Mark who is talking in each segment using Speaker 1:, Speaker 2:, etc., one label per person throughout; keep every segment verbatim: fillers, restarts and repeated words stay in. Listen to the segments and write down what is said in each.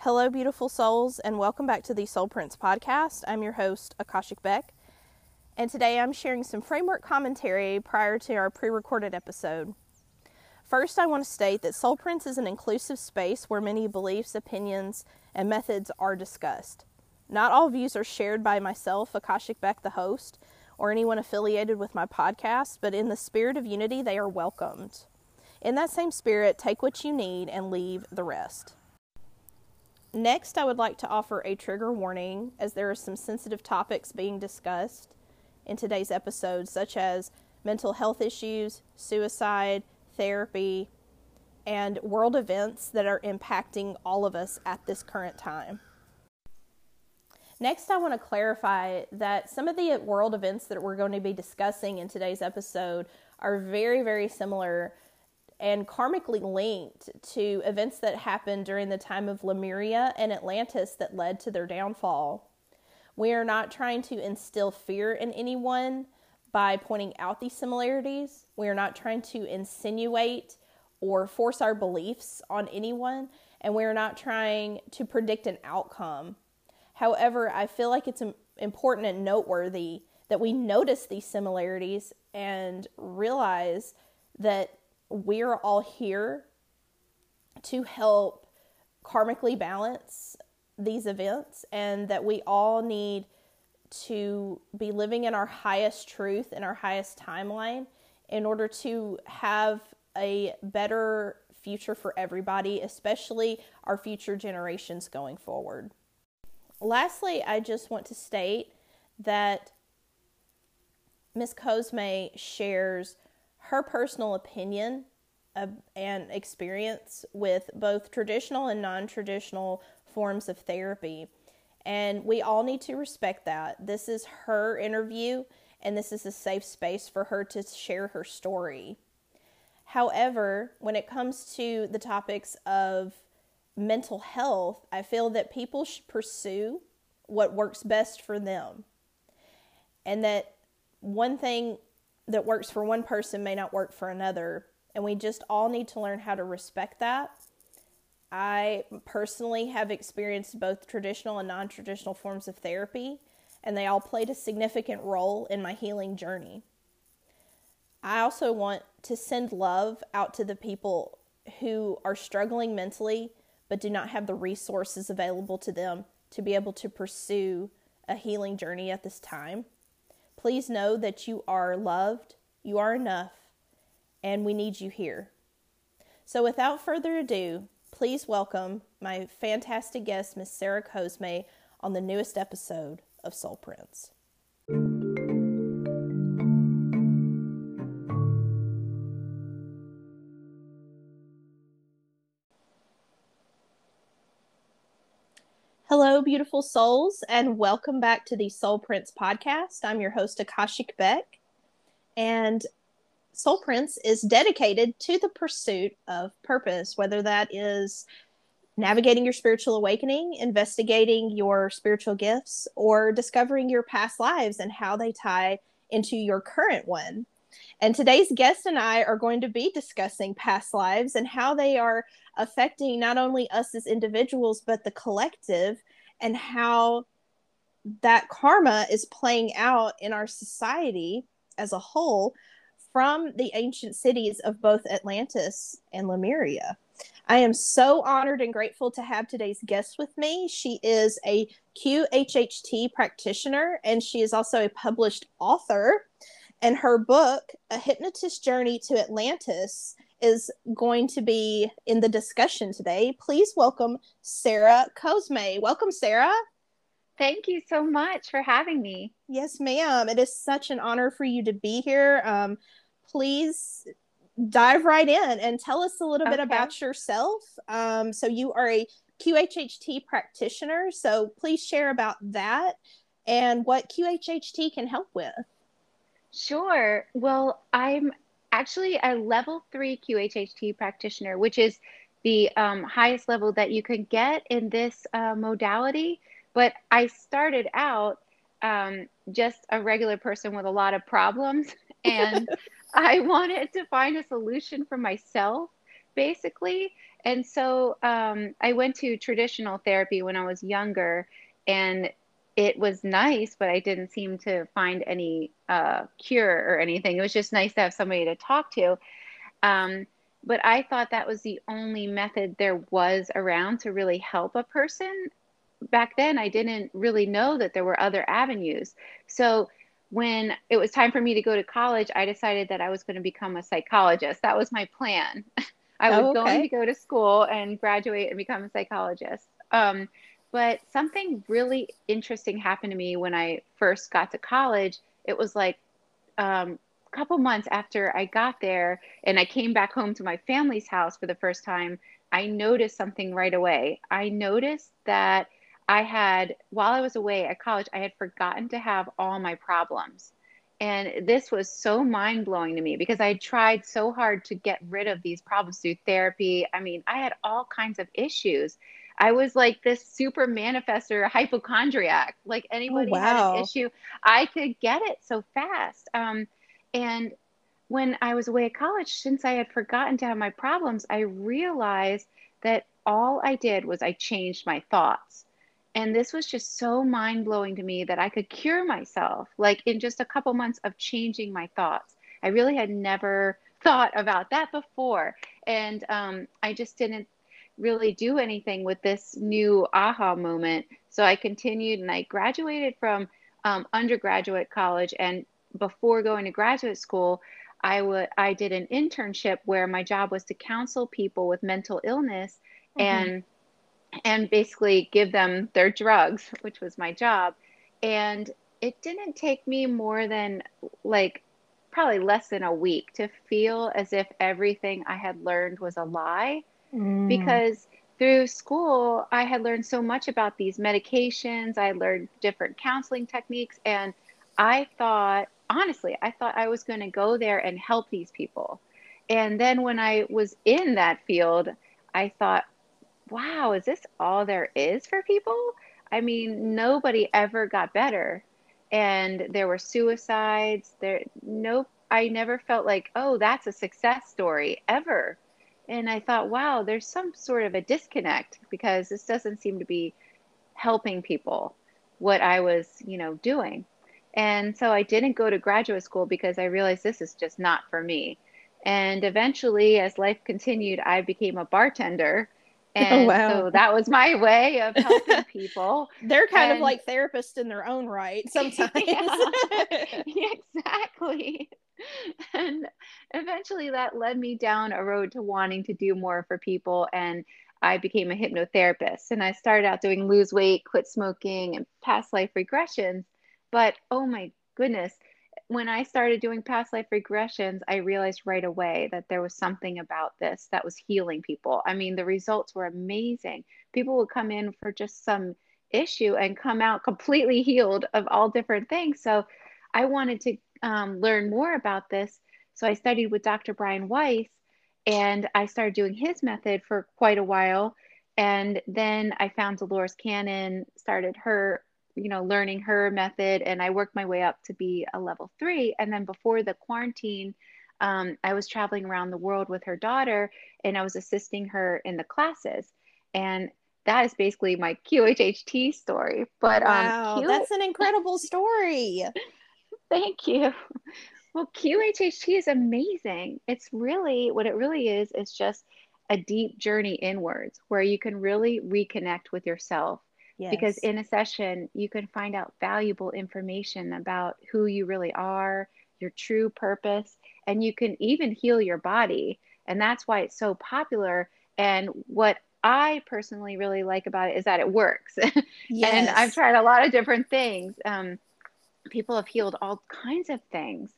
Speaker 1: Hello, beautiful souls, and welcome back to the Soul Prince podcast. I'm your host, Akashic Beck, and today I'm sharing some framework commentary prior to our pre-recorded episode. First, I want to state that Soul Prince is an inclusive space where many beliefs, opinions, and methods are discussed. Not all views are shared by myself, Akashic Beck, the host, or anyone affiliated with my podcast, but in the spirit of unity, they are welcomed. In that same spirit, take what you need and leave the rest. Next, I would like to offer a trigger warning, as there are some sensitive topics being discussed in today's episode, such as mental health issues, suicide, therapy, and world events that are impacting all of us at this current time. Next, I want to clarify that some of the world events that we're going to be discussing in today's episode are very, very similar and karmically linked to events that happened during the time of Lemuria and Atlantis that led to their downfall. We are not trying to instill fear in anyone by pointing out these similarities. We are not trying to insinuate or force our beliefs on anyone, and we are not trying to predict an outcome. However, I feel like it's important and noteworthy that we notice these similarities and realize that we're all here to help karmically balance these events, and that we all need to be living in our highest truth and our highest timeline in order to have a better future for everybody, especially our future generations going forward. Lastly, I just want to state that Miss Cosme shares her personal opinion uh, and experience with both traditional and non-traditional forms of therapy. And we all need to respect that. This is her interview, and this is a safe space for her to share her story. However, when it comes to the topics of mental health, I feel that people should pursue what works best for them. And that one thing that works for one person may not work for another, and we just all need to learn how to respect that. I personally have experienced both traditional and non-traditional forms of therapy, and they all played a significant role in my healing journey. I also want to send love out to the people who are struggling mentally but do not have the resources available to them to be able to pursue a healing journey at this time. Please know that you are loved, you are enough, and we need you here. So without further ado, please welcome my fantastic guest, Miss Sarah Cosme, on the newest episode of Soul Prince. Hello, beautiful souls, and welcome back to the Soul Prince podcast. I'm your host, Akashic Beck, and Soul Prince is dedicated to the pursuit of purpose, whether that is navigating your spiritual awakening, investigating your spiritual gifts, or discovering your past lives and how they tie into your current one. And today's guest and I are going to be discussing past lives and how they are affecting not only us as individuals, but the collective, and how that karma is playing out in our society as a whole from the ancient cities of both Atlantis and Lemuria. I am so honored and grateful to have today's guest with me. She is a Q H H T practitioner, and she is also a published author. And her book, A Hypnotist's Journey to Atlantis, is going to be in the discussion today. Please welcome Sarah Cosme. Welcome, Sarah.
Speaker 2: Thank you so much for having me.
Speaker 1: Yes, ma'am. It is such an honor for you to be here. Um, please dive right in and tell us a little okay. bit about yourself. Um, so you are a Q H H T practitioner. So please share about that and what Q H H T can help with.
Speaker 2: Sure. Well, I'm actually a level three Q H H T practitioner, which is the um, highest level that you can get in this uh, modality. But I started out um, just a regular person with a lot of problems, and I wanted to find a solution for myself, basically. And so um, I went to traditional therapy when I was younger, and it was nice, but I didn't seem to find any uh, cure or anything. It was just nice to have somebody to talk to. Um, but I thought that was the only method there was around to really help a person. Back then, I didn't really know that there were other avenues. So when it was time for me to go to college, I decided that I was going to become a psychologist. That was my plan. I was
Speaker 1: Oh,
Speaker 2: going to
Speaker 1: okay.
Speaker 2: go to school and graduate and become a psychologist. Um, but something really interesting happened to me when I first got to college. It was like um, a couple months after I got there and I came back home to my family's house for the first time, I noticed something right away. I noticed that I had, while I was away at college, I had forgotten to have all my problems. And this was so mind blowing to me because I tried so hard to get rid of these problems through therapy. I mean, I had all kinds of issues. I was like this super manifester hypochondriac. Like
Speaker 1: Oh,
Speaker 2: anybody had an
Speaker 1: wow.
Speaker 2: issue, I could get it so fast. Um, and when I was away at college, since I had forgotten to have my problems, I realized that all I did was I changed my thoughts. And this was just so mind blowing to me that I could cure myself, like in just a couple months of changing my thoughts. I really had never thought about that before. And um, I just didn't really do anything with this new aha moment. So I continued and I graduated from um, undergraduate college. And before going to graduate school, I would I did an internship where my job was to counsel people with mental illness
Speaker 1: Hmm.
Speaker 2: and and basically give them their drugs, which was my job. And it didn't take me more than like probably less than a week to feel as if everything I had learned was a lie
Speaker 1: Mm.
Speaker 2: because through school, I had learned so much about these medications. I learned different counseling techniques. And I thought, honestly, I thought I was going to go there and help these people. And then when I was in that field, I thought, wow, is this all there is for people? I mean, nobody ever got better. And there were suicides. There, no, I never felt like, oh, that's a success story ever. And I thought, wow, there's some sort of a disconnect because this doesn't seem to be helping people what I was, you know, doing. And so I didn't go to graduate school because I realized this is just not for me. And eventually, as life continued, I became a bartender.
Speaker 1: Oh,
Speaker 2: And
Speaker 1: wow.
Speaker 2: so that was my way of helping people.
Speaker 1: They're kind of
Speaker 2: And
Speaker 1: like therapists in their own right sometimes.
Speaker 2: yeah, exactly. And eventually that led me down a road to wanting to do more for people. And I became a hypnotherapist. And I started out doing lose weight, quit smoking, and past life regressions. But oh my goodness, when I started doing past life regressions, I realized right away that there was something about this that was healing people. I mean, the results were amazing. People would come in for just some issue and come out completely healed of all different things. So I wanted to um, learn more about this. So I studied with Doctor Brian Weiss and I started doing his method for quite a while. And then I found Dolores Cannon, started her, you know, learning her method, and I worked my way up to be a level three. And then before the quarantine, um, I was traveling around the world with her daughter and I was assisting her in the classes. And that is basically my Q H H T story. But um,
Speaker 1: Wow,
Speaker 2: Q,
Speaker 1: that's an incredible story.
Speaker 2: thank you. Well, Q H H T is amazing. It's really what it really is is just a deep journey inwards where you can really reconnect with yourself. Because
Speaker 1: Yes.
Speaker 2: in a session, you can find out valuable information about who you really are, your true purpose, and you can even heal your body. And that's why it's so popular. And what I personally really like about it is that it works. And I've
Speaker 1: Yes.
Speaker 2: tried a lot of different things. Um, people have healed all kinds of things.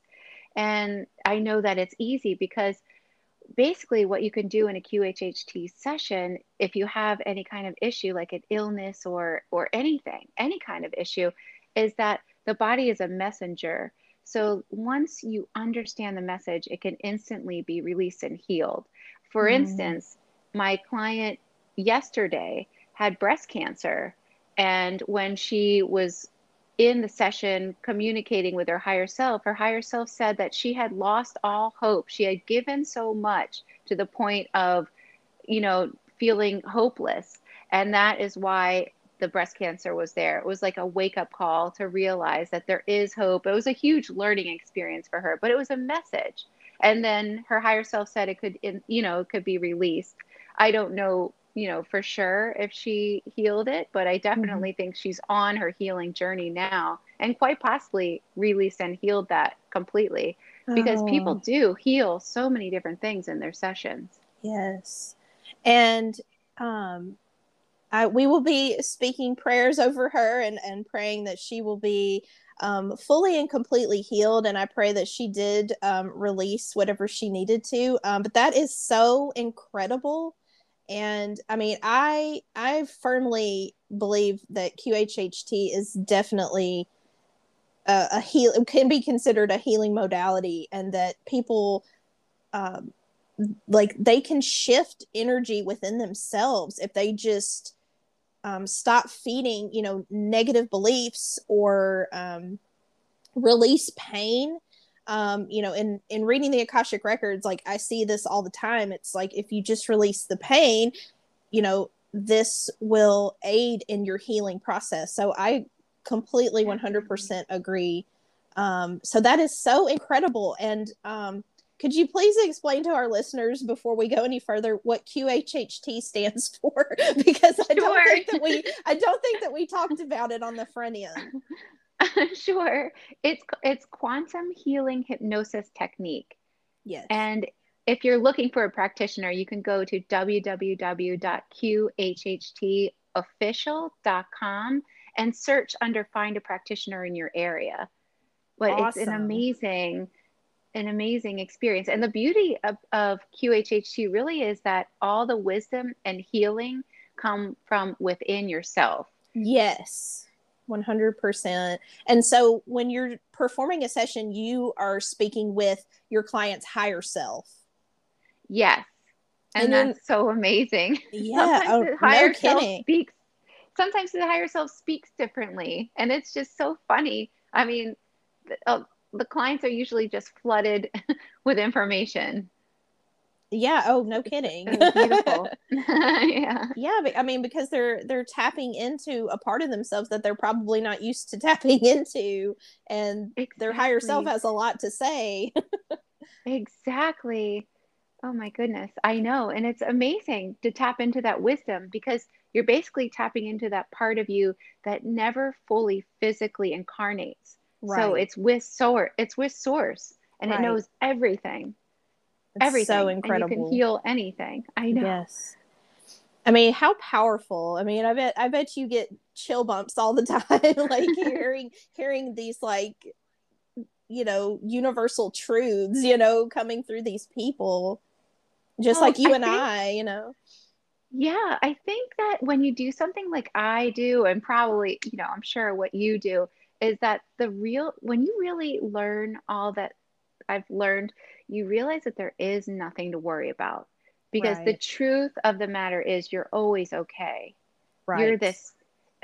Speaker 2: And I know that it's easy because basically what you can do in a Q H H T session, if you have any kind of issue like an illness or or anything, any kind of issue, is that the body is a messenger. So once you understand the message, it can instantly be released and healed. For
Speaker 1: Mm.
Speaker 2: instance, my client yesterday had breast cancer, and when she was in the session communicating with her higher self, her higher self said that she had lost all hope. She had given so much to the point of, you know, feeling hopeless. And that is why the breast cancer was there. It was like a wake up call to realize that there is hope. It was a huge learning experience for her, but it was a message. And then her higher self said it could, you know, it could be released. I don't know, you know, for sure if she healed it, but I
Speaker 1: Mm-hmm.
Speaker 2: definitely think she's on her healing journey now and quite possibly released and healed that completely, because people
Speaker 1: Oh,
Speaker 2: do heal so many different things in their sessions.
Speaker 1: yes. And um, I, we will be speaking prayers over her and, and praying that she will be um, fully and completely healed. And I pray that she did um, release whatever she needed to. Um, but that is so incredible. And I mean, I I firmly believe that Q H H T is definitely a, a heal can be considered a healing modality, and that people um, like they can shift energy within themselves if they just um, stop feeding, you know, negative beliefs or um, release pain. Um, you know, in in reading the Akashic records, like I see this all the time. It's like if you just release the pain, you know, this will aid in your healing process. So I completely
Speaker 2: Definitely.
Speaker 1: one hundred percent agree. Um, so that is so incredible. And um, could you please explain to our listeners before we go any further what Q H H T stands for? Because I don't
Speaker 2: Sure.
Speaker 1: think that we I don't think that we talked about it on the front end.
Speaker 2: Sure. It's it's quantum healing hypnosis technique.
Speaker 1: Yes.
Speaker 2: And if you're looking for a practitioner, you can go to w w w dot q h h t official dot com and search under find a practitioner in your area. But it's an
Speaker 1: Awesome.
Speaker 2: amazing, an amazing experience. And the beauty of, of Q H H T really is that all the wisdom and healing come from within yourself.
Speaker 1: Yes. one hundred percent. And so when you're performing a session, you are speaking with your client's higher self.
Speaker 2: Yes.
Speaker 1: And
Speaker 2: And
Speaker 1: then,
Speaker 2: that's so amazing.
Speaker 1: yeah,
Speaker 2: Sometimes
Speaker 1: oh,
Speaker 2: the
Speaker 1: no
Speaker 2: higher self
Speaker 1: kidding.
Speaker 2: speaks, sometimes the higher self speaks differently. And it's just so funny. I mean, the, uh, the clients are usually just flooded with information.
Speaker 1: Yeah, oh, no
Speaker 2: It's,
Speaker 1: kidding.
Speaker 2: it's beautiful. Yeah,
Speaker 1: Yeah, but I mean, because they're they're tapping into a part of themselves that they're probably not used to tapping into, and their higher self
Speaker 2: exactly.
Speaker 1: has a lot to say.
Speaker 2: Exactly. Oh my goodness. I know. And it's amazing to tap into that wisdom because you're basically tapping into that part of you that never fully physically incarnates. So
Speaker 1: Right,
Speaker 2: it's with source, it's with source and it
Speaker 1: right.
Speaker 2: knows everything,
Speaker 1: It's so
Speaker 2: everything, and you can
Speaker 1: incredible.
Speaker 2: heal anything. I know.
Speaker 1: Yes. I mean, how powerful. I mean, I bet I bet you get chill bumps all the time, like hearing hearing these like, you know, universal truths, you know, coming through these people, just
Speaker 2: Well,
Speaker 1: like you
Speaker 2: I
Speaker 1: and
Speaker 2: think,
Speaker 1: I, you know.
Speaker 2: yeah, I think that when you do something like I do, and probably, you know, I'm sure what you do, is that the real, when you really learn all that I've learned, you realize that there is nothing to worry about because the
Speaker 1: Right.
Speaker 2: truth of the matter is you're always okay. You're
Speaker 1: Right.
Speaker 2: this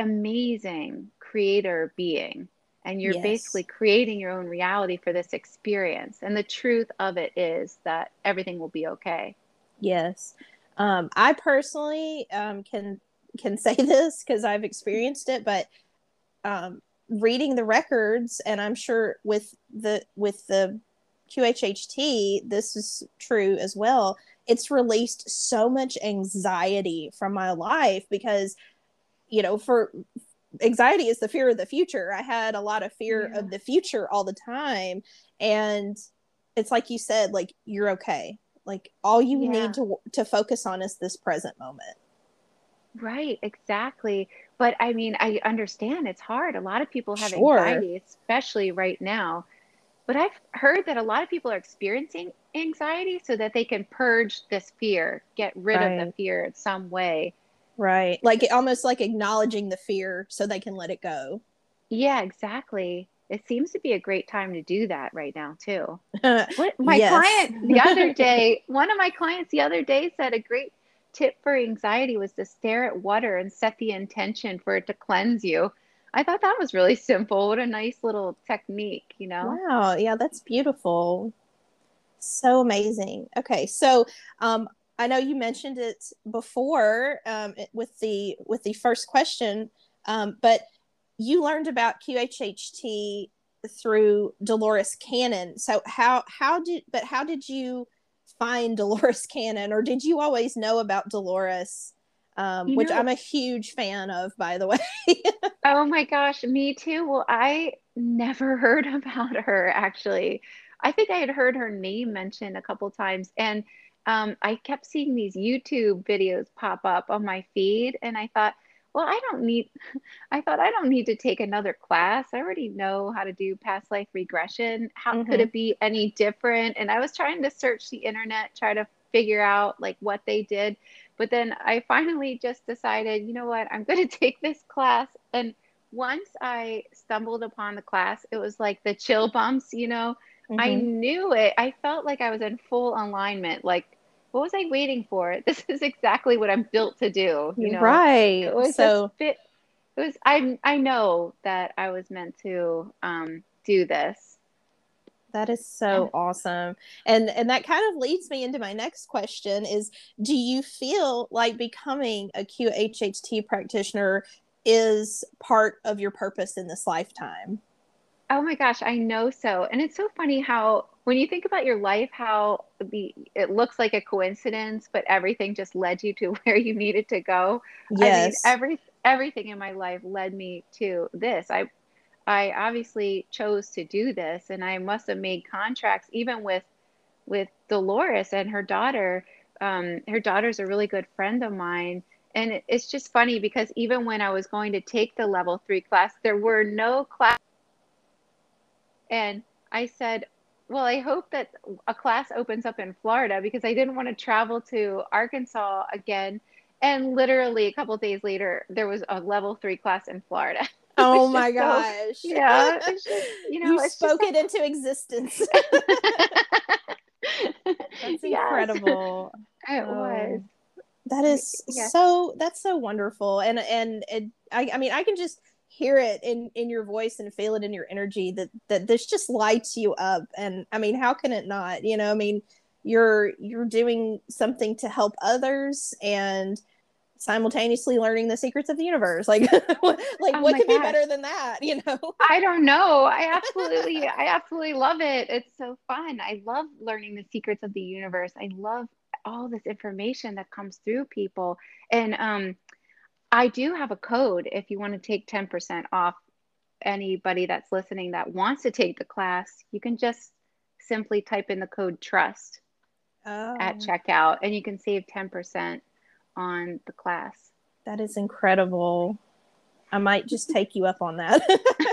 Speaker 2: amazing creator being, and you're basically
Speaker 1: Yes.
Speaker 2: creating your own reality for this experience. And the truth of it is that everything will be okay.
Speaker 1: Yes. Um, I personally um, can can say this because I've experienced it, but um, reading the records, and I'm sure with the with the Q H H T, this is true as well. It's released so much anxiety from my life because, you know, for anxiety is the fear of the future. I had a lot of fear
Speaker 2: Yeah.
Speaker 1: of the future all the time, and it's like you said, like you're okay. Like all you need
Speaker 2: Yeah.
Speaker 1: to to focus on is this present moment.
Speaker 2: Right, exactly. But I mean, I understand it's hard. A lot of people have
Speaker 1: Sure.
Speaker 2: anxiety, especially right now. But I've heard that a lot of people are experiencing anxiety so that they can purge this fear, get rid of the
Speaker 1: Right.
Speaker 2: fear in some way.
Speaker 1: Right. Like almost like acknowledging the fear so they can let it go.
Speaker 2: Yeah, exactly. It seems to be a great time to do that right now, too. What my
Speaker 1: Yes.
Speaker 2: client the other day, one of my clients the other day said a great tip for anxiety was to stare at water and set the intention for it to cleanse you. I thought that was really simple. What a nice little technique, you know?
Speaker 1: Wow. Yeah, that's beautiful. So amazing. Okay. So, um, I know you mentioned it before um, with the with the first question, um, but you learned about Q H H T through Dolores Cannon. So how how did but how did you find Dolores Cannon, or did you always know about Dolores, um,
Speaker 2: You
Speaker 1: which
Speaker 2: know,
Speaker 1: I'm a huge fan of, by the way?
Speaker 2: oh my gosh, me too. Well, I never heard about her actually. I think I had heard her name mentioned a couple times, and um, I kept seeing these YouTube videos pop up on my feed, and I thought, well, I don't need, I thought I don't need to take another class. I already know how to do past life regression. How could
Speaker 1: Mm-hmm.
Speaker 2: it be any different? And I was trying to search the internet, try to figure out like what they did. But then I finally just decided, you know what, I'm going to take this class. And once I stumbled upon the class, it was like the chill bumps, you know. I
Speaker 1: Mm-hmm.
Speaker 2: knew it. I felt like I was in full alignment. Like, what was I waiting for? This is exactly what I'm built to do, you know. It
Speaker 1: Right.
Speaker 2: was just
Speaker 1: So
Speaker 2: fit. It was, I I know that I was meant to um do this.
Speaker 1: that is so awesome. And and that kind of leads me into my next question is, do you feel like becoming a Q H H T practitioner is part of your purpose in this lifetime?
Speaker 2: Oh my gosh, I know so. And it's so funny how when you think about your life, how the it looks like a coincidence, but everything just led you to where you needed to go. I mean,
Speaker 1: Yes.
Speaker 2: every everything in my life led me to this. I I obviously chose to do this, and I must have made contracts even with with Dolores and her daughter. Um, her daughter's a really good friend of mine. And it, it's just funny because even when I was going to take the level three class, there were no class. And I said, well, I hope that a class opens up in Florida because I didn't want to travel to Arkansas again. And literally a couple of days later, there was a level three class in Florida. It
Speaker 1: Oh
Speaker 2: was
Speaker 1: my
Speaker 2: just so,
Speaker 1: gosh.
Speaker 2: yeah, it's just, you
Speaker 1: You
Speaker 2: know, it's just
Speaker 1: spoke
Speaker 2: so
Speaker 1: it into existence. That's
Speaker 2: yes,
Speaker 1: incredible.
Speaker 2: it was.
Speaker 1: Oh, that
Speaker 2: I,
Speaker 1: is
Speaker 2: yeah.
Speaker 1: so that's so wonderful. And and it, I I mean I can just hear it in in your voice and feel it in your energy that that this just lights you up. And I mean, how can it not? You know, I mean, you're you're doing something to help others and simultaneously learning the secrets of the universe. Like like
Speaker 2: Oh
Speaker 1: what
Speaker 2: my
Speaker 1: could be
Speaker 2: gosh.
Speaker 1: better than that, you know?
Speaker 2: I don't know. I absolutely, I absolutely love it. It's so fun. I love learning the secrets of the universe. I love all this information that comes through people. And um, I do have a code if you want to take ten percent off anybody that's listening that wants to take the class. You can just simply type in the code TRUST at
Speaker 1: Oh,
Speaker 2: checkout and you can save ten percent on the class.
Speaker 1: that is incredible. I might just take you up on that.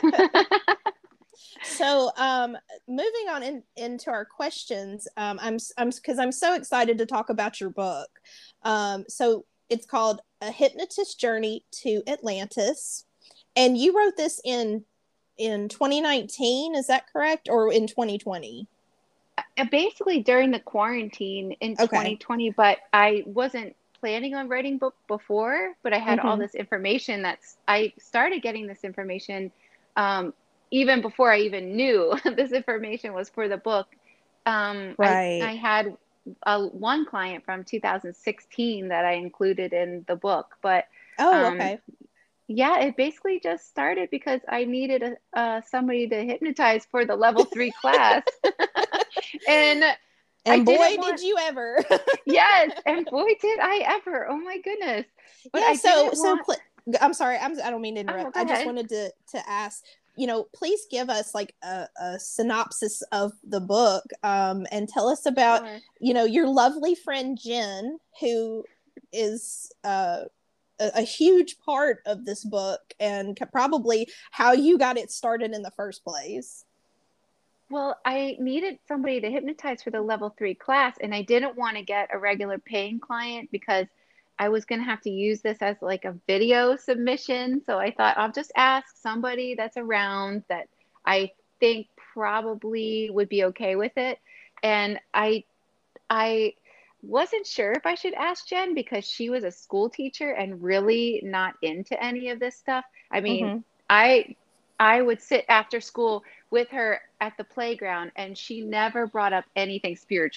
Speaker 1: So, um, moving on in, into our questions, um, I'm I'm because I'm so excited to talk about your book. Um, so it's called A Hypnotist Journey to Atlantis, and you wrote this in in twenty nineteen. Is that correct, or in twenty twenty?
Speaker 2: Uh, basically during the quarantine in
Speaker 1: Okay.
Speaker 2: twenty twenty, but I wasn't planning on writing book before, but I had all
Speaker 1: Mm-hmm.
Speaker 2: this information that's I started getting this information um, even before I even knew this information was for the book. Um, I
Speaker 1: Right.
Speaker 2: I had a, one client from two thousand sixteen that I included in the book, but
Speaker 1: Oh,
Speaker 2: um,
Speaker 1: okay.
Speaker 2: yeah, it basically just started because I needed a, uh, somebody to hypnotize for the level three class. And I
Speaker 1: And
Speaker 2: didn't
Speaker 1: boy, did
Speaker 2: want,
Speaker 1: you ever.
Speaker 2: yes, and boy, did I ever. Oh my goodness. But
Speaker 1: Yeah,
Speaker 2: I
Speaker 1: so
Speaker 2: didn't
Speaker 1: so
Speaker 2: want,
Speaker 1: pl- I'm sorry, I'm I don't mean to
Speaker 2: oh,
Speaker 1: interrupt.
Speaker 2: go
Speaker 1: I just
Speaker 2: ahead.
Speaker 1: wanted to to ask, you know, please give us like a, a synopsis of the book, um, and tell us about,
Speaker 2: Sure.
Speaker 1: you know, your lovely friend Jen, who is uh, a, a huge part of this book, and probably how you got it started in the first place.
Speaker 2: Well, I needed somebody to hypnotize for the level three class, and I didn't want to get a regular paying client because I was going to have to use this as like a video submission. So I thought I'll just ask somebody that's around that I think probably would be okay with it. And I I wasn't sure if I should ask Jen because she was a school teacher and really not into any of this stuff. I mean,
Speaker 1: Mm-hmm.
Speaker 2: I I would sit after school with her at the playground and she never brought up anything spiritual.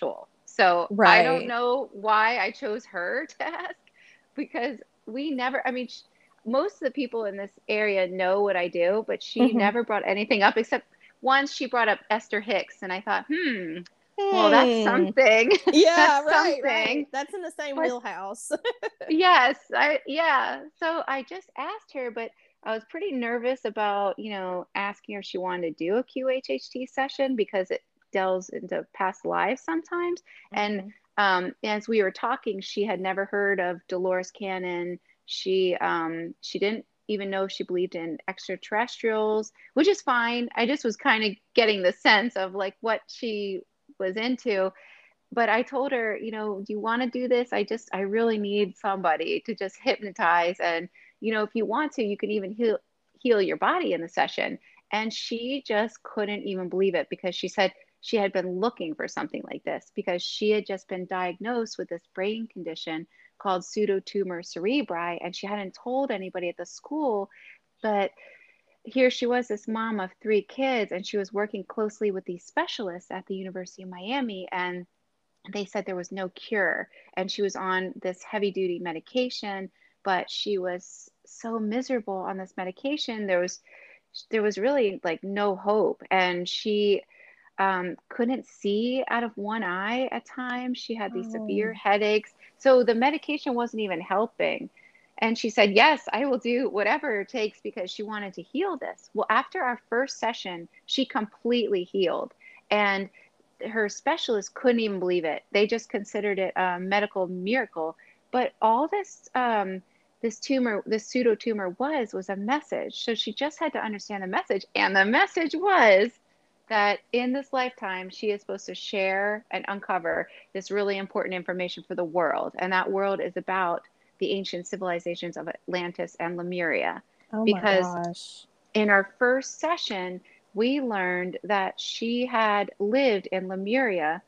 Speaker 2: So I don't
Speaker 1: Right.
Speaker 2: know why I chose her to ask, because we never, I mean, sh most of the people in this area know what I do, but she
Speaker 1: Hmm.
Speaker 2: never brought anything up except once she brought up Esther Hicks. And I thought, hmm, well, that's
Speaker 1: Hmm.
Speaker 2: something.
Speaker 1: Yeah,
Speaker 2: That's
Speaker 1: right, right.
Speaker 2: something.
Speaker 1: That's in the same
Speaker 2: But
Speaker 1: wheelhouse.
Speaker 2: yes, I yeah. So I just asked her, but I was pretty nervous about, you know, asking her if she wanted to do a Q H H T session because it delves into past lives sometimes. And
Speaker 1: Hmm.
Speaker 2: um, as we were talking, she had never heard of Dolores Cannon. She um, she didn't even know if she believed in extraterrestrials, which is fine. I just was kind of getting the sense of like what she was into. But I told her, you know, do you want to do this? I just, I really need somebody to just hypnotize. And, you know, if you want to, you can even heal, heal your body in the session. And she just couldn't even believe it because she said she had been looking for something like this because she had just been diagnosed with this brain condition called pseudotumor cerebri. And she hadn't told anybody at the school, but here she was, this mom of three kids, and she was working closely with these specialists at the University of Miami. And they said there was no cure, and she was on this heavy duty medication, but she was so miserable on this medication. There was there was really like no hope, and she um, couldn't see out of one eye at times. She had these severe
Speaker 1: Oh.
Speaker 2: headaches, so the medication wasn't even helping. And she said, yes, I will do whatever it takes, because she wanted to heal this. Well, after our first session, she completely healed. And her specialist couldn't even believe it. They just considered it a medical miracle. But all this um, this tumor, this pseudo tumor was was a message. So she just had to understand the message, and the message was that in this lifetime she is supposed to share and uncover this really important information for the world, and that world is about the ancient civilizations of Atlantis and Lemuria.
Speaker 1: Oh my
Speaker 2: Because
Speaker 1: gosh.
Speaker 2: in our first session, we learned that she had lived in Lemuria,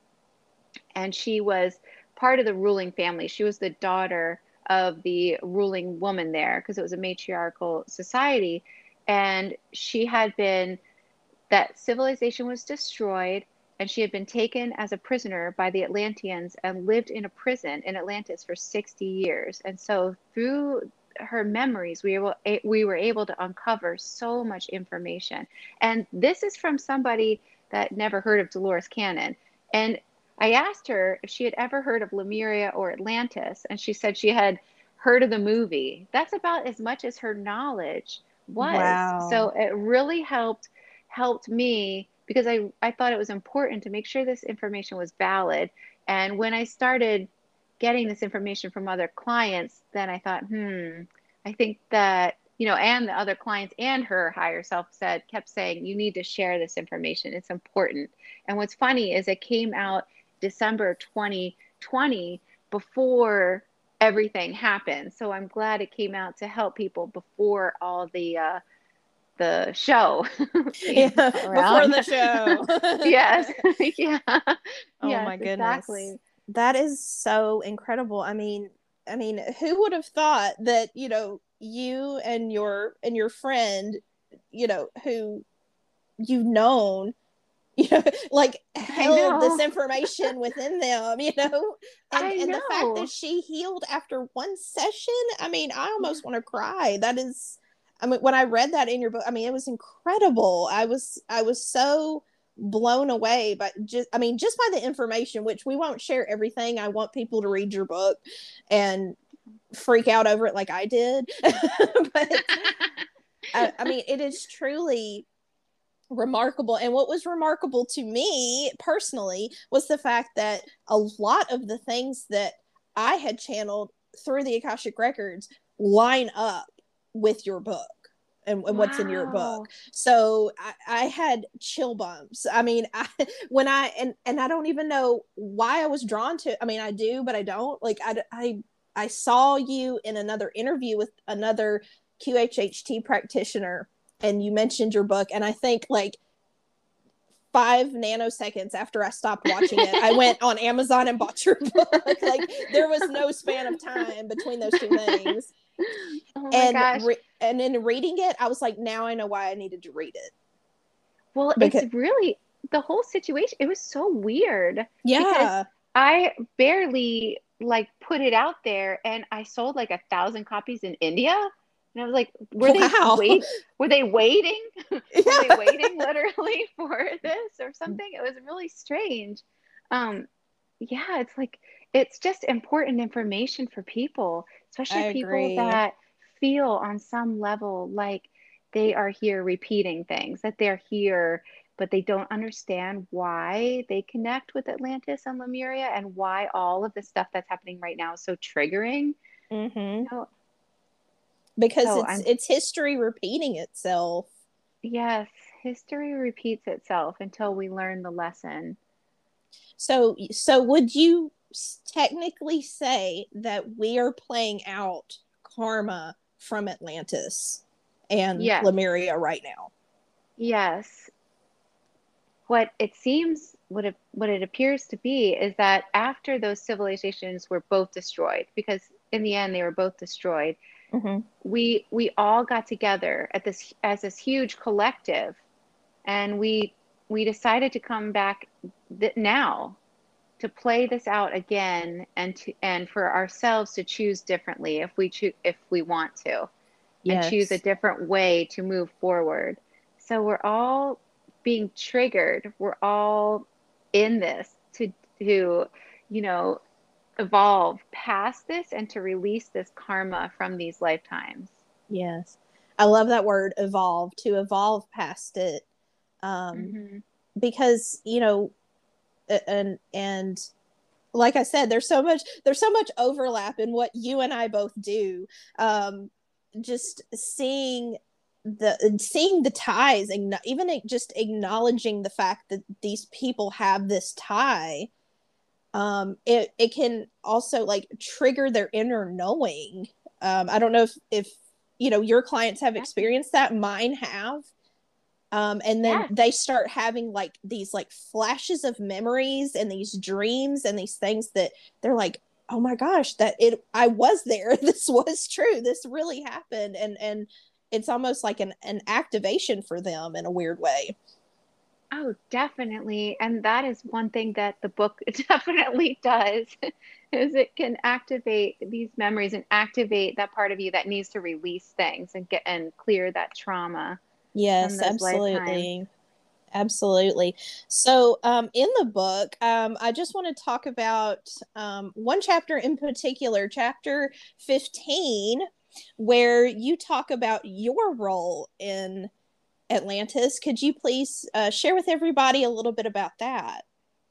Speaker 2: and she was part of the ruling family. She was the daughter of the ruling woman there because it was a matriarchal society. And she had been, that civilization was destroyed, and she had been taken as a prisoner by the Atlanteans and lived in a prison in Atlantis for sixty years. And so through her memories, we were, we were able to uncover so much information. And this is from somebody that never heard of Dolores Cannon. And I asked her if she had ever heard of Lemuria or Atlantis, and she said she had heard of the movie. That's about as much as her knowledge was. So
Speaker 1: Wow.
Speaker 2: it really helped helped me because I, I thought it was important to make sure this information was valid. And when I started getting this information from other clients, then I thought, hmm, I think that, you know, and the other clients and her higher self said, kept saying, you need to share this information. It's important. And what's funny is it came out December twenty twenty, before everything happened. So I'm glad it came out to help people before all the uh, the show came
Speaker 1: Yeah, before
Speaker 2: around.
Speaker 1: the show.
Speaker 2: Yes. Yeah.
Speaker 1: Oh
Speaker 2: Yes,
Speaker 1: my goodness.
Speaker 2: exactly.
Speaker 1: That is so incredible. I mean, I mean, who would have thought that, you know, you and your and your friend, you know, who you've known, you know, like
Speaker 2: I
Speaker 1: held this
Speaker 2: know.
Speaker 1: information within them, you know, and
Speaker 2: I
Speaker 1: and the fact that
Speaker 2: know.
Speaker 1: she healed after one session, I mean, I
Speaker 2: Yeah.
Speaker 1: almost want to cry. That is, I mean, when I read that in your book, I mean, it was incredible. I was I was so blown away by just, I mean, just by the information, which we won't share everything. I want people to read your book and freak out over it like I did. But I, I mean, it is truly remarkable. And what was remarkable to me personally was the fact that a lot of the things that I had channeled through the Akashic Records line up with your book. And, and what's in your book.
Speaker 2: Wow.
Speaker 1: So I, I had chill bumps. I mean, I, when I, and, and I don't even know why I was drawn to, I mean, I do, but I don't like, I, I, I saw you in another interview with another Q H H T practitioner, and you mentioned your book. And I think like five nanoseconds after I stopped watching it, I went on Amazon and bought your book. Like there was no span of time between those two things.
Speaker 2: Oh my
Speaker 1: And
Speaker 2: gosh.
Speaker 1: re- and in reading it, I was like, now I know why I needed to read it.
Speaker 2: Well, it's
Speaker 1: Because
Speaker 2: really the whole situation. It was so weird because
Speaker 1: yeah.
Speaker 2: I barely like put it out there, and I sold like a thousand copies in India. And I was like, were they
Speaker 1: Wow.
Speaker 2: wait were they waiting? Were they
Speaker 1: Yeah.
Speaker 2: waiting literally for this or something? It was really strange. Um, yeah, it's like it's just important information for people,
Speaker 1: I
Speaker 2: especially people
Speaker 1: agree.
Speaker 2: that feel on some level like they are here repeating things, that they're here, but they don't understand why they connect with Atlantis and Lemuria and why all of the stuff that's happening right now is so triggering.
Speaker 1: Hmm.
Speaker 2: You know,
Speaker 1: Because
Speaker 2: so
Speaker 1: it's
Speaker 2: I'm,
Speaker 1: it's history repeating itself.
Speaker 2: yes, history repeats itself until we learn the lesson.
Speaker 1: So so would you technically say that we are playing out karma from Atlantis and
Speaker 2: Yes,
Speaker 1: Lemuria right now?
Speaker 2: yes. What it seems, what it, what it appears to be is that after those civilizations were both destroyed, because in the end they were both destroyed,
Speaker 1: Hmm.
Speaker 2: we we all got together at this as this huge collective, and we we decided to come back th- now to play this out again, and to and for ourselves to choose differently if we choose if we want to, and choose a
Speaker 1: Yes.
Speaker 2: different way to move forward. So we're all being triggered. We're all in this to to you know evolve past this and to release this karma from these lifetimes.
Speaker 1: Yes. I love that word evolve, to evolve past it. Um,
Speaker 2: Hmm.
Speaker 1: because, you know, and and like I said, there's so much there's so much overlap in what you and I both do. Um, just seeing the seeing the ties, and even just acknowledging the fact that these people have this tie, um, it it can also like trigger their inner knowing. Um, I don't know if if you know your clients have
Speaker 2: Definitely.
Speaker 1: experienced that. Mine have. Um, and then
Speaker 2: Yes.
Speaker 1: they start having like these like flashes of memories and these dreams and these things that they're like, oh my gosh, that it I was there. This was true. This really happened. And and it's almost like an, an activation for them in a weird way.
Speaker 2: Oh, definitely. And that is one thing that the book definitely does, is it can activate these memories and activate that part of you that needs to release things and get and clear that trauma from
Speaker 1: Yes,
Speaker 2: those lifetimes.
Speaker 1: absolutely. Absolutely. So, um, in the book, um, I just want to talk about um, one chapter in particular, chapter fifteen, where you talk about your role in Atlantis. Could you please uh, share with everybody a little bit about that?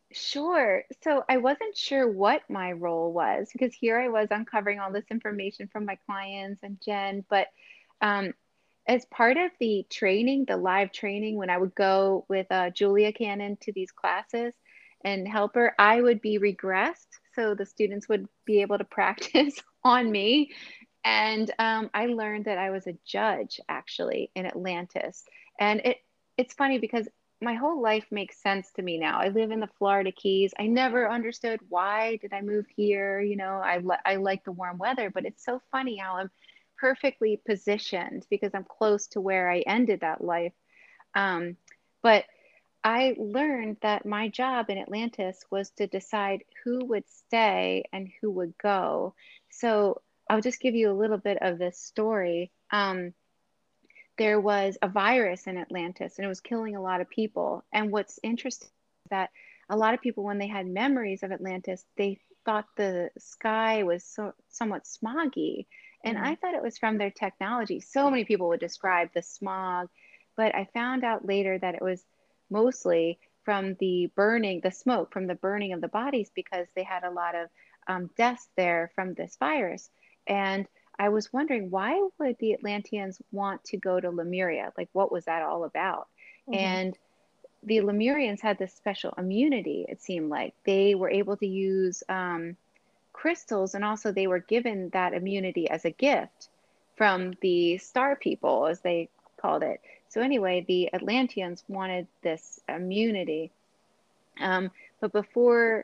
Speaker 2: Sure. So I wasn't sure what my role was because here I was uncovering all this information from my clients and Jen, but um, as part of the training, the live training, when I would go with uh, Julia Cannon to these classes and help her, I would be regressed. So the students would be able to practice on me. And um, I learned that I was a judge actually in Atlantis. And it it's funny because my whole life makes sense to me now. I live in the Florida Keys. I never understood why did I move here. You know, I li- I like the warm weather, but it's so funny how I'm perfectly positioned because I'm close to where I ended that life. Um, but I learned that my job in Atlantis was to decide who would stay and who would go. So I'll just give you a little bit of this story. Um, there was a virus in Atlantis and it was killing a lot of people. And what's interesting is that a lot of people, when they had memories of Atlantis, they thought the sky was so, somewhat smoggy. And
Speaker 1: Mm-hmm.
Speaker 2: I thought it was from their technology. So many people would describe the smog, but I found out later that it was mostly from the burning, the smoke from the burning of the bodies because they had a lot of um, deaths there from this virus. And I was wondering why would the Atlanteans want to go to Lemuria? Like, what was that all about?
Speaker 1: Mm-hmm.
Speaker 2: And the Lemurians had this special immunity, it seemed like. They were able to use um, crystals, and also they were given that immunity as a gift from the star people, as they called it. So, anyway, the Atlanteans wanted this immunity. Um, but before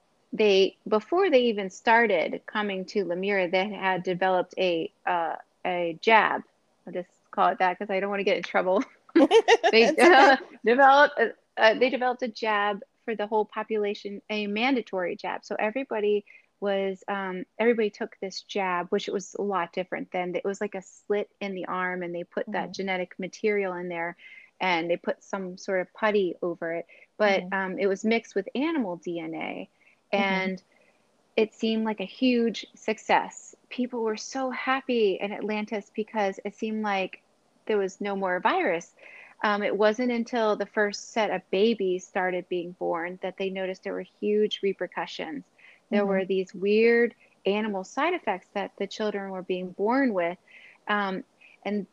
Speaker 2: they before they even started coming to Lemura, they had developed a uh, a jab. I'll just call it that because I don't want to get in trouble. They
Speaker 1: It's okay.
Speaker 2: uh, developed a, uh, they developed a jab for the whole population a mandatory jab. So everybody was um, everybody took this jab, which was a lot different than it was like a slit in the arm, and they put that
Speaker 1: Mm-hmm.
Speaker 2: genetic material in there, and they put some sort of putty over it, but
Speaker 1: Mm-hmm.
Speaker 2: um, it was mixed with animal D N A,
Speaker 1: Mm-hmm.
Speaker 2: and it seemed like a huge success. People were so happy in Atlantis because it seemed like there was no more virus. Um, it wasn't until the first set of babies started being born that they noticed there were huge repercussions. There
Speaker 1: Mm-hmm.
Speaker 2: were these weird animal side effects that the children were being born with. Um, and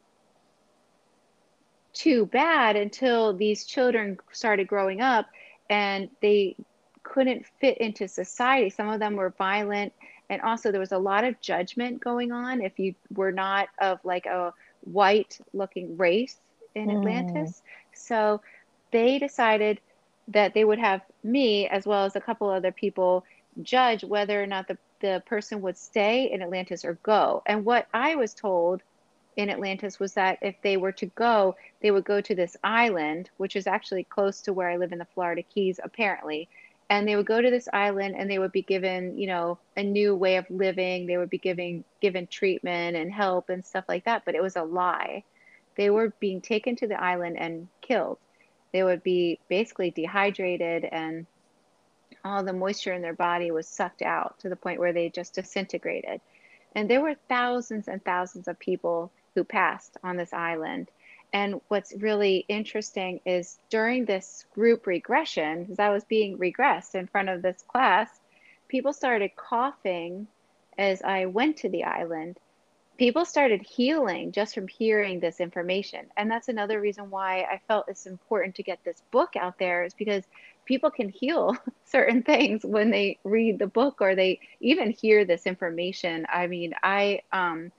Speaker 2: too bad until these children started growing up and they couldn't fit into society. Some of them were violent, and also there was a lot of judgment going on if you were not of like a white looking race in
Speaker 1: Mm-hmm.
Speaker 2: Atlantis. So they decided that they would have me as well as a couple other people judge whether or not the, the person would stay in Atlantis or go. And what I was told in Atlantis was that if they were to go, they would go to this island, which is actually close to where I live in the Florida Keys, apparently. And they would go to this island and they would be given, you know, a new way of living. They would be giving given treatment and help and stuff like that. But it was a lie. They were being taken to the island and killed. They would be basically dehydrated, and all the moisture in their body was sucked out to the point where they just disintegrated. And there were thousands and thousands of people who passed on this island. And what's really interesting is during this group regression, as I was being regressed in front of this class, people started coughing as I went to the island. People started healing just from hearing this information. And that's another reason why I felt it's important to get this book out there, is because people can heal certain things when they read the book or they even hear this information. I mean, I um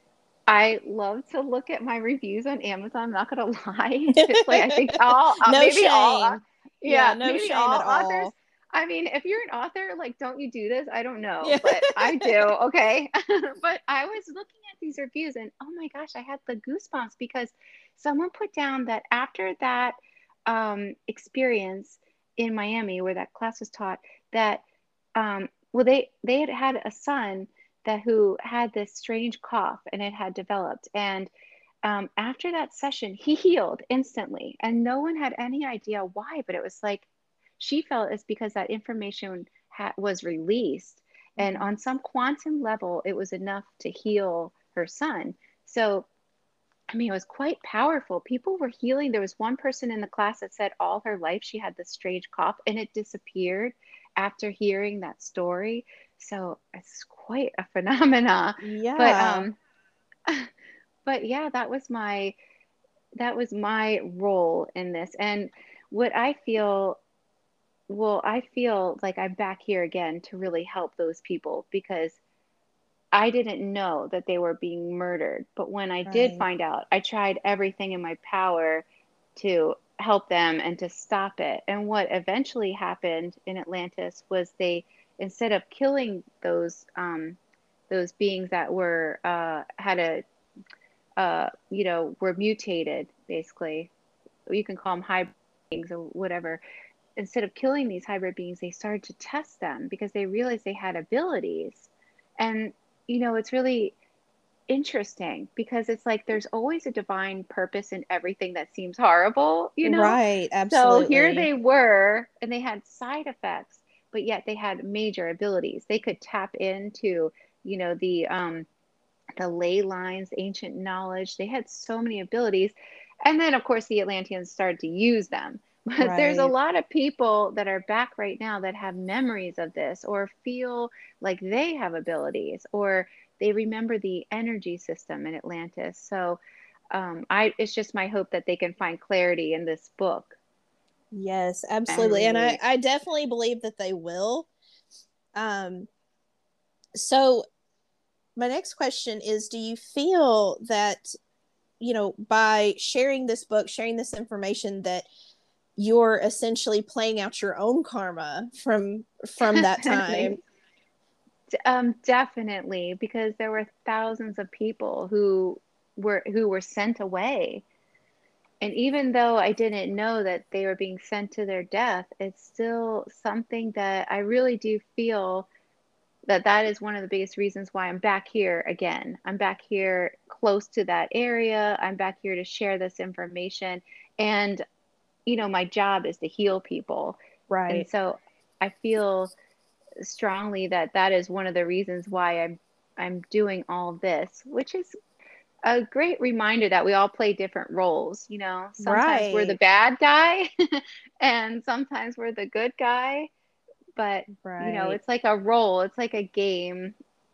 Speaker 2: I love to look at my reviews on Amazon. I'm not gonna lie. It's like I think all uh,
Speaker 1: No
Speaker 2: maybe all uh,
Speaker 1: shame. Yeah,
Speaker 2: yeah,
Speaker 1: no
Speaker 2: maybe
Speaker 1: shame at
Speaker 2: all authors.
Speaker 1: all.
Speaker 2: I mean, if you're an author, like, don't you do this? I don't know,
Speaker 1: Yeah.
Speaker 2: but I do. Okay. But I was looking at these reviews and oh my gosh, I had the goosebumps because someone put down that after that um, experience in Miami where that class was taught, that um, well, they they had had a son that who had this strange cough and it had developed. And um, after that session, he healed instantly, and no one had any idea why. But it was like she felt it's because that information ha- was released, and
Speaker 1: Mhm.
Speaker 2: on some quantum level, it was enough to heal her son. So I mean, it was quite powerful. People were healing. There was one person in the class that said all her life she had this strange cough and it disappeared after hearing that story. So it's quite a phenomena. But
Speaker 1: Yeah.
Speaker 2: um but yeah, that was my that was my role in this. And what I feel, well, I feel like I'm back here again to really help those people because I didn't know that they were being murdered. But when I did
Speaker 1: Right.
Speaker 2: find out, I tried everything in my power to help them and to stop it. And what eventually happened in Atlantis was they, instead of killing those um, those beings that were uh, had a uh, you know were mutated, basically, you can call them hybrid beings or whatever. Instead of killing these hybrid beings, they started to test them because they realized they had abilities. And you know, it's really interesting because it's like there's always a divine purpose in everything that seems horrible, you know?
Speaker 1: Right.
Speaker 2: So here
Speaker 1: Absolutely.
Speaker 2: they were, and they had side effects, but yet they had major abilities. They could tap into, you know, the um the ley lines, ancient knowledge. They had so many abilities. And then, of course, the Atlanteans started to use them. But there's a
Speaker 1: Right.
Speaker 2: lot of people that are back right now that have memories of this or feel like they have abilities or they remember the energy system in Atlantis. So um, I, it's just my hope that they can find clarity in this book
Speaker 1: Yes,
Speaker 2: and
Speaker 1: absolutely. And I,
Speaker 2: release.
Speaker 1: I definitely believe that they will. Um, so my next question is, do you feel that, you know, by sharing this book, sharing this information, that you're essentially playing out your own karma from from that time?
Speaker 2: Definitely. Um, definitely, because there were thousands of people who were who were sent away. And even though I didn't know that they were being sent to their death, it's still something that I really do feel that that is one of the biggest reasons why I'm back here again. I'm back here close to that area. I'm back here to share this information. And, you know, my job is to heal people. And
Speaker 1: Right.
Speaker 2: so I feel strongly that that is one of the reasons why I'm I'm doing all this, which is a great reminder that we all play different roles. You know, sometimes we're the
Speaker 1: Right.
Speaker 2: bad guy and sometimes we're the good guy, but you know,
Speaker 1: Right.
Speaker 2: it's like a role, it's like a game.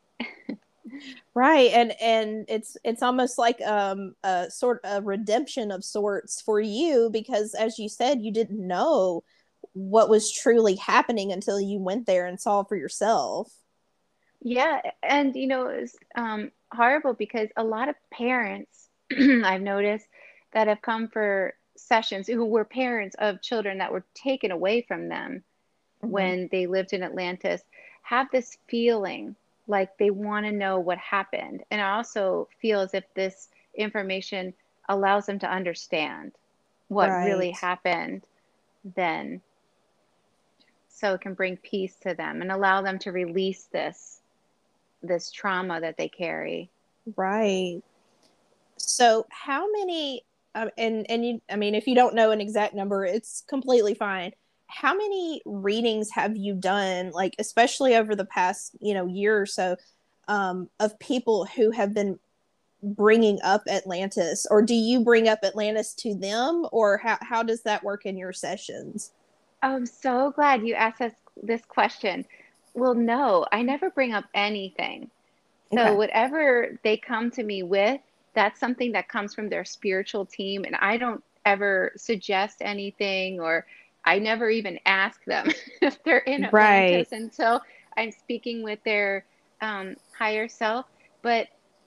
Speaker 1: Right. And and it's it's almost like um a sort of redemption of sorts for you because as you said, you didn't know what was truly happening until you went there and saw for yourself.
Speaker 2: Yeah, and you know, it's um, horrible because a lot of parents I've noticed that have come for sessions who were parents of children that were taken away from them
Speaker 1: Hmm.
Speaker 2: when they lived in Atlantis have this feeling like they want to know what happened. And I also feel as if this information allows them to understand what really
Speaker 1: Right.
Speaker 2: happened then, so it can bring peace to them and allow them to release this this trauma that they carry.
Speaker 1: Right. So how many um, and and you I mean if you don't know an exact number, it's completely fine. How many readings have you done like especially over the past, you know, year or so um of people who have been bringing up Atlantis or do you bring up Atlantis to them or how how does that work in your sessions?
Speaker 2: I'm so glad you asked us this question. Well, no, I never bring up anything. So
Speaker 1: Okay.
Speaker 2: whatever they come to me with, that's something that comes from their spiritual team, and I don't ever suggest anything, or I never even ask them if they're in
Speaker 1: Right.
Speaker 2: Atlantis until I'm speaking with their um, higher self. But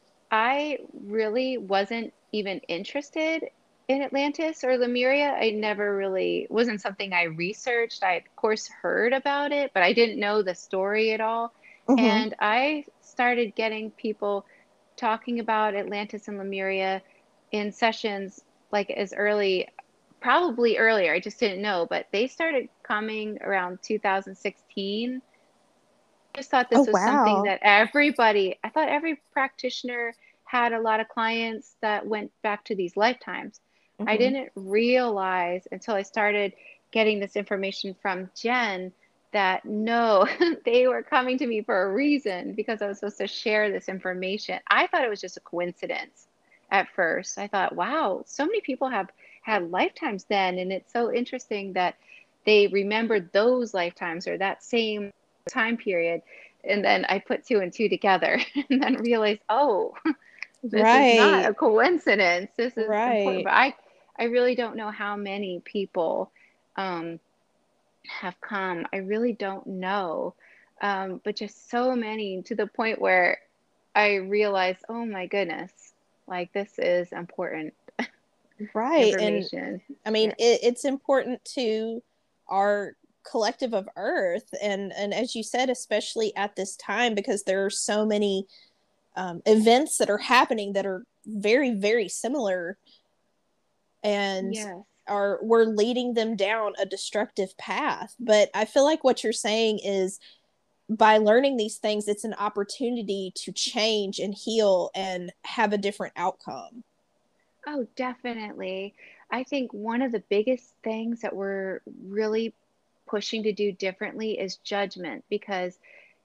Speaker 2: I really wasn't even interested in Atlantis or Lemuria. I never really wasn't something I researched. I, of course, heard about it, but I didn't know the story at all.
Speaker 1: Mm-hmm.
Speaker 2: And I started getting people talking about Atlantis and Lemuria in sessions like as early, probably earlier. I just didn't know, but they started coming around two thousand sixteen. Just thought this
Speaker 1: Oh
Speaker 2: was something
Speaker 1: wow.
Speaker 2: that everybody, I thought every practitioner had a lot of clients that went back to these lifetimes. I
Speaker 1: Mm-hmm.
Speaker 2: didn't realize until I started getting this information from Jen that no, they were coming to me for a reason because I was supposed to share this information. I thought it was just a coincidence at first. I thought, wow, so many people have had lifetimes then, and it's so interesting that they remembered those lifetimes or that same time period. And then I put two and two together and then realized, oh, this is not
Speaker 1: Right.
Speaker 2: a coincidence. This is important.
Speaker 1: Right.
Speaker 2: But I, I really don't know how many people um, have come. I really don't know. Um, but just so many to the point where I realized, oh my goodness, like this is important
Speaker 1: Right. And
Speaker 2: information.
Speaker 1: I mean,
Speaker 2: Yeah.
Speaker 1: it, it's important to our collective of Earth, and and as you said, especially at this time, because there are so many um, events that are happening that are very, very similar, and
Speaker 2: Yes.
Speaker 1: are we're leading them down a destructive path. But I feel like what you're saying is by learning these things, it's an opportunity to change and heal and have a different outcome.
Speaker 2: Oh, definitely. I think one of the biggest things that we're really pushing to do differently is judgment because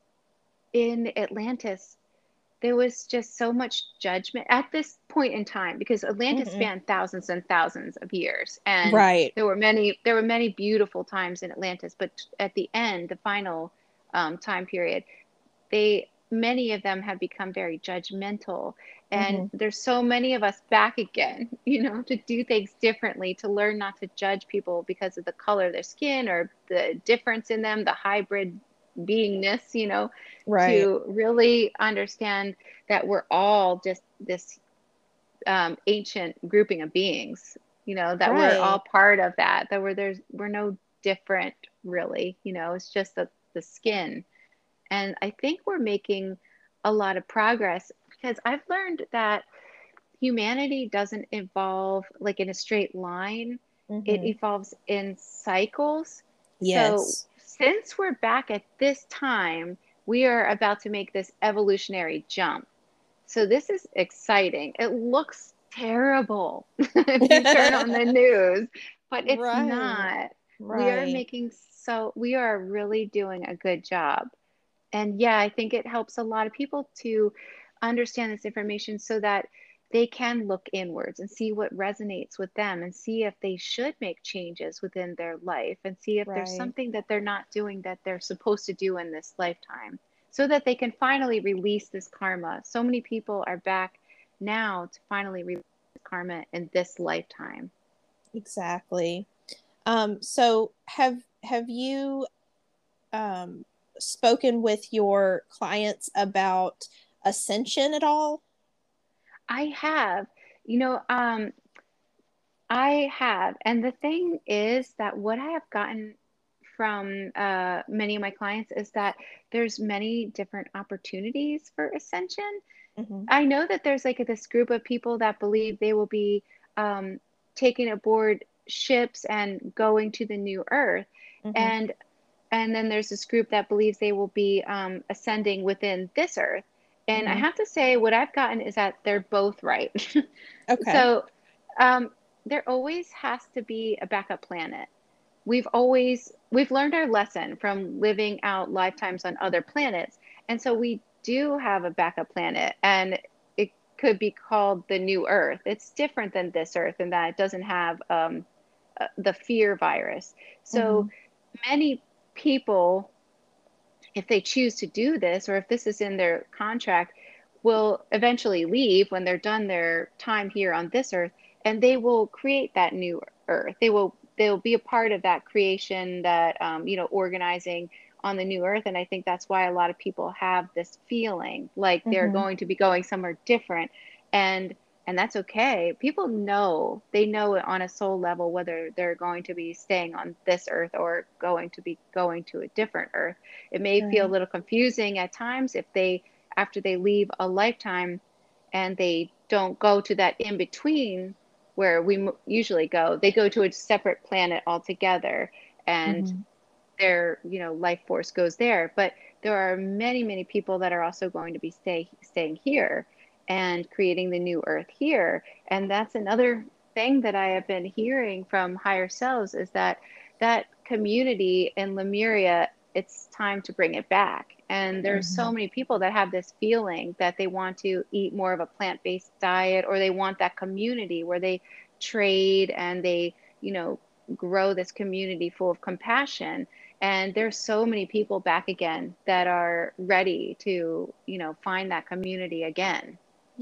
Speaker 2: in Atlantis, there was just so much judgment at this point in time because Atlantis
Speaker 1: Mm-hmm.
Speaker 2: spanned thousands and thousands of years and
Speaker 1: Right.
Speaker 2: there were many there were many beautiful times in Atlantis, but at the end, the final um, time period, they many of them have become very judgmental, and
Speaker 1: Mm-hmm.
Speaker 2: there's so many of us back again, you know, to do things differently, to learn not to judge people because of the color of their skin or the difference in them, the hybrid beingness, you know,
Speaker 1: Right.
Speaker 2: to really understand that we're all just this um, ancient grouping of beings, you know, that we're all
Speaker 1: Right.
Speaker 2: part of that, that we're there's we're no different really, you know, it's just the the skin. And I think we're making a lot of progress because I've learned that humanity doesn't evolve like in a straight line. It
Speaker 1: Mm-hmm.
Speaker 2: evolves in cycles. So
Speaker 1: Yes.
Speaker 2: since we're back at this time, we are about to make this evolutionary jump. So this is exciting. It looks terrible if you turn on the news, but it's
Speaker 1: Right.
Speaker 2: not. We are
Speaker 1: Right.
Speaker 2: making so we are really doing a good job. And yeah, I think it helps a lot of people to understand this information so that they can look inwards and see what resonates with them and see if they should make changes within their life and see if there's
Speaker 1: Right.
Speaker 2: something that they're not doing that they're supposed to do in this lifetime so that they can finally release this karma. So many people are back now to finally release karma in this lifetime.
Speaker 1: Exactly. Um, so have have you um, spoken with your clients about ascension at all?
Speaker 2: I have, you know, um, I have. And the thing is that what I have gotten from uh, many of my clients is that there's many different opportunities for ascension.
Speaker 1: Mm-hmm.
Speaker 2: I know that there's like this group of people that believe they will be um, taken aboard ships and going to the new earth.
Speaker 1: Mm-hmm.
Speaker 2: And and then there's this group that believes they will be um, ascending within this earth. And I
Speaker 1: Mm-hmm.
Speaker 2: have to say, what I've gotten is that they're both right.
Speaker 1: Okay.
Speaker 2: So um, there always has to be a backup planet. We've always we've learned our lesson from living out lifetimes on other planets, and so we do have a backup planet, and it could be called the new Earth. It's different than this Earth in that it doesn't have um, uh, the fear virus. So
Speaker 1: Mm-hmm.
Speaker 2: many people, if they choose to do this, or if this is in their contract, will eventually leave when they're done their time here on this earth, and they will create that new earth. They will they'll be a part of that creation, that um, you know, organizing on the new earth. And I think that's why a lot of people have this feeling like they're
Speaker 1: Mm-hmm.
Speaker 2: going to be going somewhere different, and and that's okay. People know, they know it on a soul level whether they're going to be staying on this earth or going to be going to a different earth. It may feel a
Speaker 1: Right.
Speaker 2: little confusing at times if they, after they leave a lifetime and they don't go to that in between where we usually go, they go to a separate planet altogether, and
Speaker 1: Mm-hmm.
Speaker 2: their, you know, life force goes there. But there are many, many people that are also going to be stay, staying here and creating the new earth here. And that's another thing that I have been hearing from higher selves is that that community in Lemuria, it's time to bring it back. And there's
Speaker 1: Mm-hmm.
Speaker 2: so many people that have this feeling that they want to eat more of a plant-based diet, or they want that community where they trade and they, you know, grow this community full of compassion. And there's so many people back again that are ready to, you know, find that community again.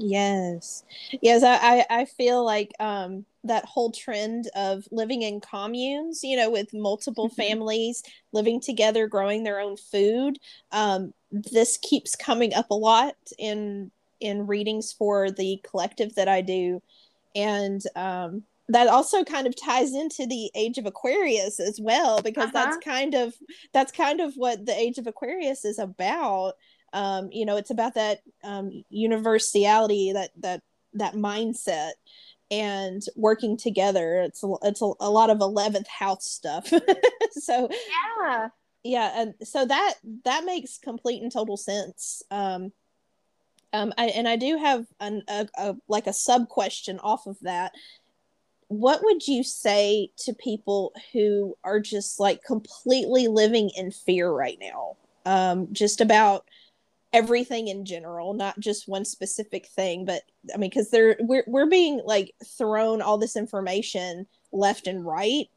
Speaker 1: Yes. Yes, I, I, I feel like um that whole trend of living in communes, you know, with multiple families living together, growing their own food. Um, this keeps coming up a lot in in readings for the collective that I do. And um that also kind of ties into the age of Aquarius as well, because that's
Speaker 2: Uh-huh.
Speaker 1: kind of that's kind of what the age of Aquarius is about. Um, you know, it's about that um, universality, that that that mindset, and working together. It's a, it's a, a lot of eleventh house stuff. So
Speaker 2: Yeah.
Speaker 1: yeah, and so that that makes complete and total sense. Um, um, I, and I do have an, a, a like a sub question off of that. What would you say to people who are just like completely living in fear right now? Um, just about everything in general, not just one specific thing, but I mean, because they're we're we're being like thrown all this information left and right,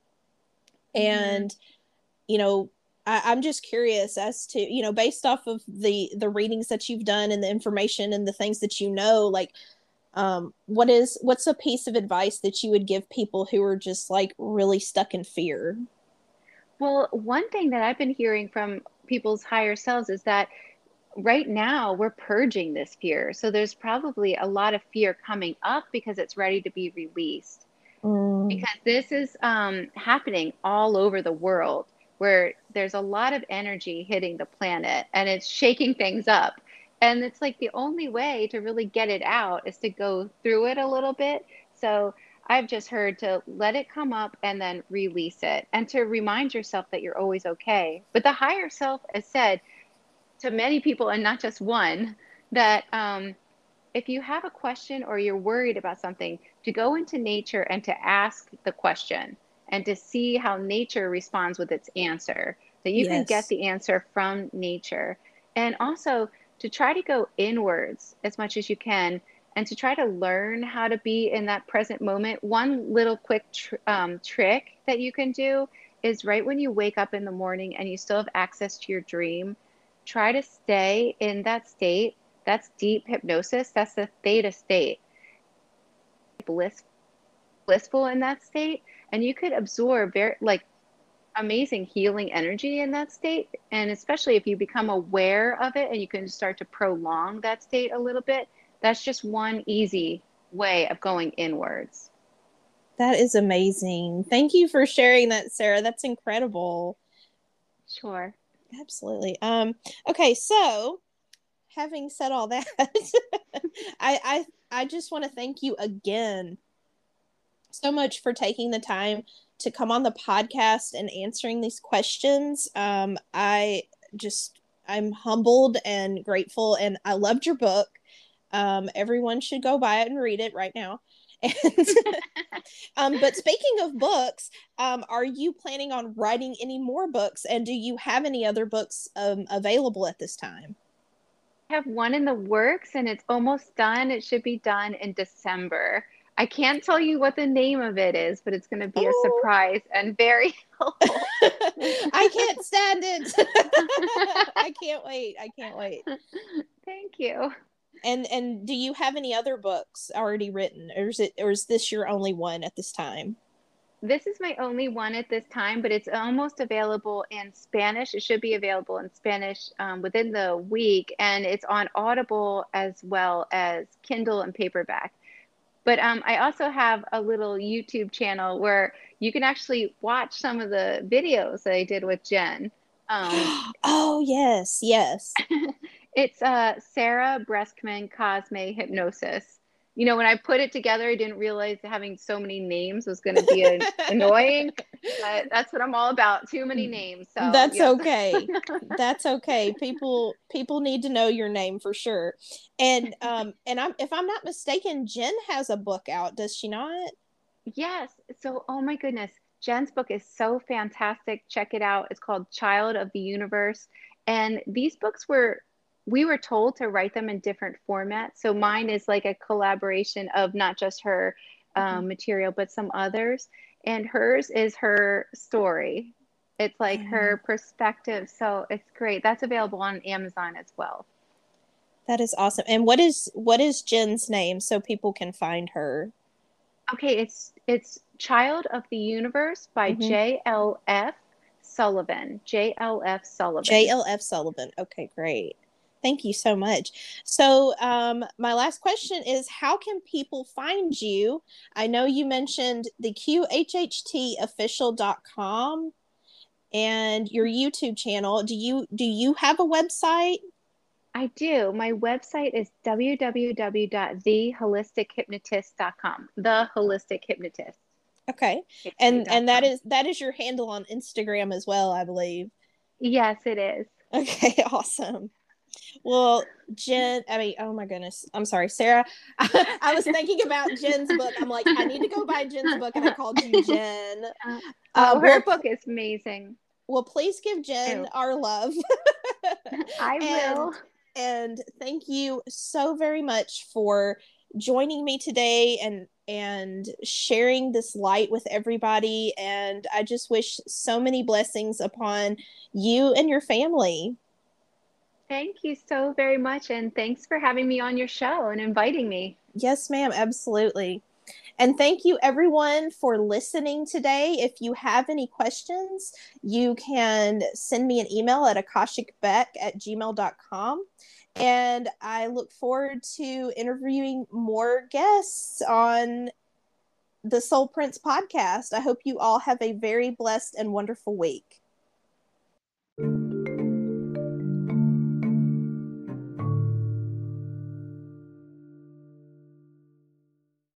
Speaker 2: Hmm.
Speaker 1: and you know, I, I'm just curious as to, you know, based off of the the readings that you've done and the information and the things that you know, like, um, what is what's a piece of advice that you would give people who are just like really stuck in fear?
Speaker 2: Well, one thing that I've been hearing from people's higher selves is that right now we're purging this fear. So there's probably a lot of fear coming up because it's ready to be released.
Speaker 1: Mm,
Speaker 2: Because this is um, happening all over the world where there's a lot of energy hitting the planet and it's shaking things up. And it's like the only way to really get it out is to go through it a little bit. So I've just heard to let it come up and then release it and to remind yourself that you're always okay. But the higher self has said to many people, and not just one, that um, if you have a question or you're worried about something, to go into nature and to ask the question and to see how nature responds with its answer, that you can get
Speaker 1: Yes.
Speaker 2: the answer from nature. And also to try to go inwards as much as you can and to try to learn how to be in that present moment. One little quick tr- um, trick that you can do is right when you wake up in the morning and you still have access to your dream, try to stay in that state. That's deep hypnosis. That's the theta state. Bliss, blissful in that state. And you could absorb very like amazing healing energy in that state. And especially if you become aware of it and you can start to prolong that state a little bit, that's just one easy way of going inwards.
Speaker 1: That is amazing. Thank you for sharing that, Sarah. That's incredible.
Speaker 2: Sure.
Speaker 1: Absolutely. Um, okay, so having said all that, I, I I just want to thank you again so much for taking the time to come on the podcast and answering these questions. Um, I just I'm humbled and grateful, and I loved your book. Um, everyone should go buy it and read it right now. And um, but speaking of books, um, are you planning on writing any more books? And do you have any other books um, available at this time?
Speaker 2: I have one in the works and it's almost done. It should be done in December. I can't tell you what the name of it is, but it's going to be a
Speaker 1: Oh,
Speaker 2: surprise and very helpful.
Speaker 1: I can't stand it. I can't wait. I can't wait.
Speaker 2: Thank you.
Speaker 1: And and do you have any other books already written, or is it or is this your only one at this time?
Speaker 2: This is my only one at this time, but it's almost available in Spanish. It should be available in Spanish um, within the week, and it's on Audible as well as Kindle and paperback. But um, I also have a little YouTube channel where you can actually watch some of the videos that I did with Jen. Um,
Speaker 1: Oh yes, yes.
Speaker 2: it's uh, Sarah Breskman Cosme Hypnosis. You know, when I put it together, I didn't realize having so many names was going to be an, annoying, but that's what I'm all about. Too many names. So,
Speaker 1: That's
Speaker 2: yep.
Speaker 1: okay. That's okay. People people need to know your name for sure. And um and I'm if I'm not mistaken, Jen has a book out, does she not?
Speaker 2: Yes. So, oh my goodness. Jen's book is so fantastic. Check it out. It's called Child of the Universe. And these books were, we were told to write them in different formats. So mine is like a collaboration of not just her
Speaker 1: Mhm.
Speaker 2: um, material, but some others. And hers is her story. It's like
Speaker 1: Oh,
Speaker 2: her perspective. So it's great. That's available on Amazon as well.
Speaker 1: that is awesome. And what is what is Jen's name so people can find her?
Speaker 2: Okay, it's it's Child of the Universe by
Speaker 1: Mm-hmm.
Speaker 2: J L F Sullivan. J L F Sullivan.
Speaker 1: J L F Sullivan. Okay, great. Thank you so much. So, um, my last question is how can people find you? I know you mentioned the Q H H T official dot com and your YouTube channel. Do you do you have a website?
Speaker 2: I do. My website is w w w dot the holistic hypnotist dot com. The Holistic Hypnotist.
Speaker 1: Okay. And and that is that is your handle on Instagram as well, I believe.
Speaker 2: Yes, it is.
Speaker 1: Okay, awesome. Well, Jen, I mean, oh my goodness. I'm sorry, Sarah. I was thinking about Jen's book. I'm like, I need to go buy Jen's book, and I called you Jen.
Speaker 2: Oh,
Speaker 1: Um,
Speaker 2: her
Speaker 1: well,
Speaker 2: book is amazing.
Speaker 1: well, please give
Speaker 2: Ew.
Speaker 1: Jen our love.
Speaker 2: I will.
Speaker 1: and and thank you so very much for joining me today and and sharing this light with everybody. And I just wish so many blessings upon you and your family.
Speaker 2: Thank you so very much. And thanks for having me on your show and inviting me.
Speaker 1: Yes, ma'am, absolutely. And thank you everyone for listening today. If you have any questions, you can send me an email at akashicbeck at gmail dot com. And I look forward to interviewing more guests on the Soul Prince podcast. I hope you all have a very blessed and wonderful week.